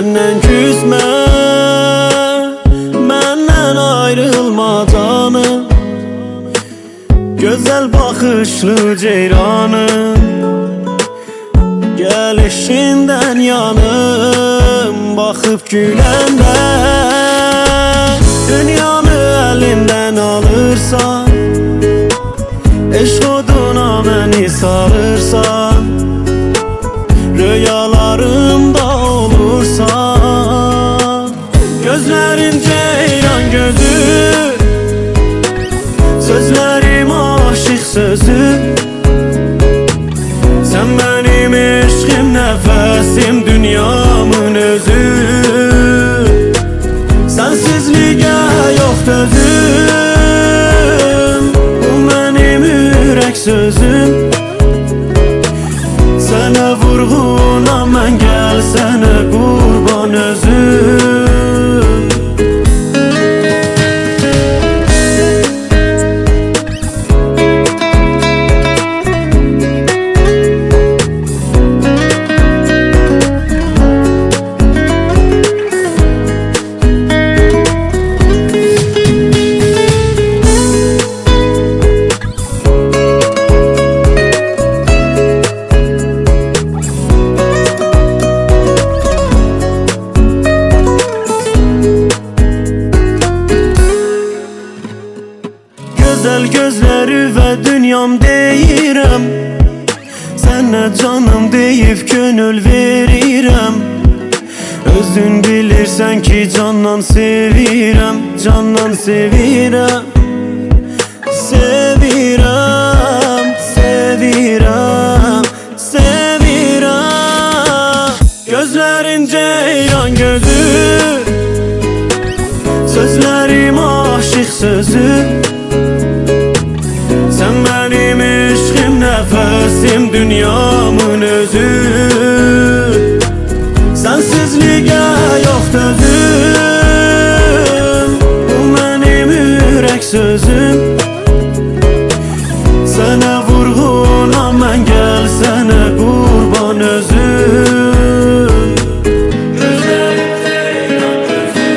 məndən küsmə, məndən ayrılma canım. Gözəl baxışlı ceyranım, gəlişindən yanım. Baxıb güləndə dünyanı əlimdən alırsan, eşq oduna məni sarırsan, rüyalarımda olursan. Gözlərin ceyran gözü, sözlərim aşıq sözü. Sən mənim eşqim, nəfəsim, dünyamın özü. Sənsizliyə yox dözüm, bu mənim ürək sözüm. Sənə vurğuna mən gəlsənə qurban özüm. Gözəl gözləri və dünyam deyirəm, sənə canım deyib könül verirəm. Özün bilirsən ki candan sevirəm, candan sevirəm. Sevirəm, sevirəm, sevirəm. Gözlərin ceyran gözü, sözlərim aşıq sözü. Sən mənim eşqim, nəfəsim, dünyamın özü. Sənsizliyə yox dözüm, bu mənim ürək sözüm. Sənə vurğuna mən gəlsənə qurban özüm. Gözlərim ceyran gözü,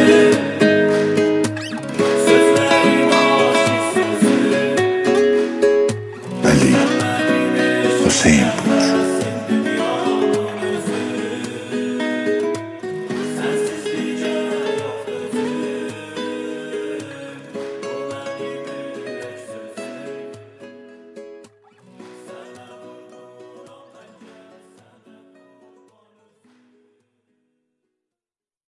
sözlərim aşıq sözü. Ali Hüseyin.